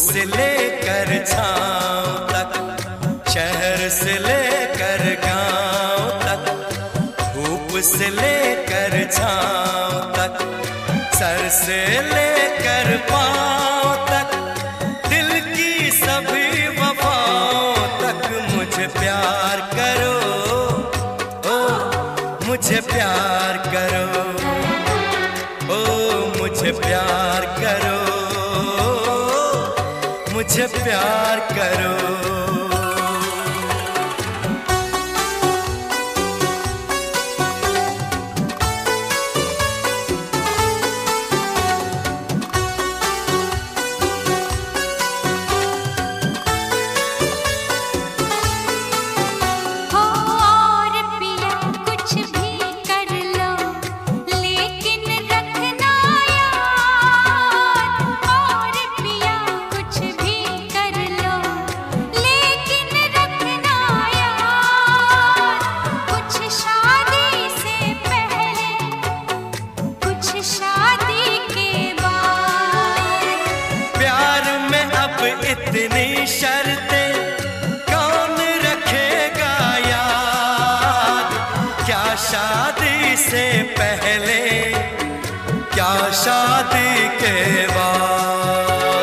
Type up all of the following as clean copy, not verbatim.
से लेकर छाँव तक, शहर से लेकर गाँव तक, धूप से लेकर छाँव तक, सर से लेकर पाँव तक, दिल की सभी वफाओं तक मुझे प्यार करो, ओ मुझे प्यार करो, ओ मुझे प्यार करो, मुझे प्यार करो। इतनी शर्तें कौन रखेगा याद, क्या शादी से पहले, क्या शादी के बाद।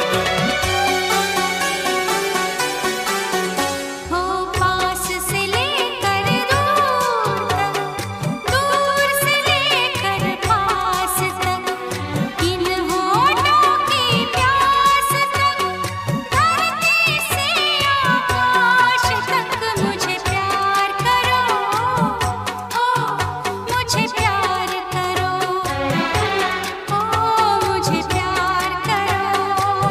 हो पास से लेकर दूर तक, दूर से लेकर पास तक, इन होठों की प्यास तक, धरती से आकाश तक मुझे प्यार करो, ओ मुझे प्यार करो, ओ मुझे प्यार करो,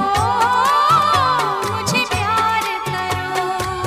मुझे प्यार करो।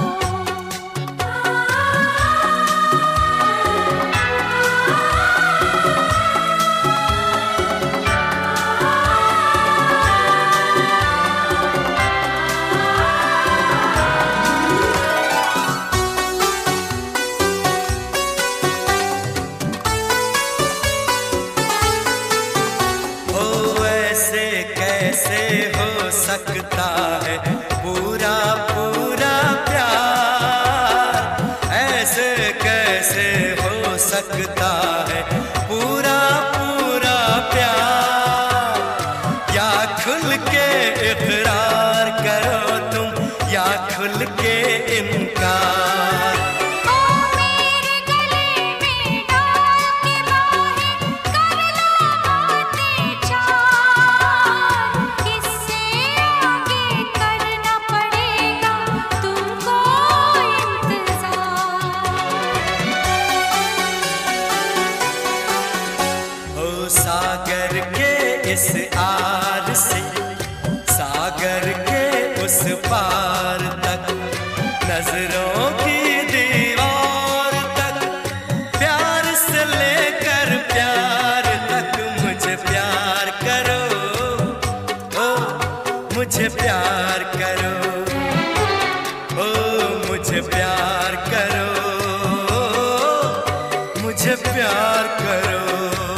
ओ ऐसे कैसे हो सकता है पूरा पूरा प्यार, ऐसे कैसे हो सकता है पूरा पूरा प्यार। या खुल के इकरार करो तुम, या खुल के इनकार। ओ मेरे गले में डाल के बाहें, कर लो बातें चार, इससे आगे करना पड़ेगा तुमको इंतजार। ओ सागर के इस आर से, सागर के उस पार तक, नजरों की दीवार तक, प्यार से लेकर प्यार तक मुझे प्यार करो, ओ मुझे प्यार करो, ओ मुझे प्यार करो, मुझे प्यार करो।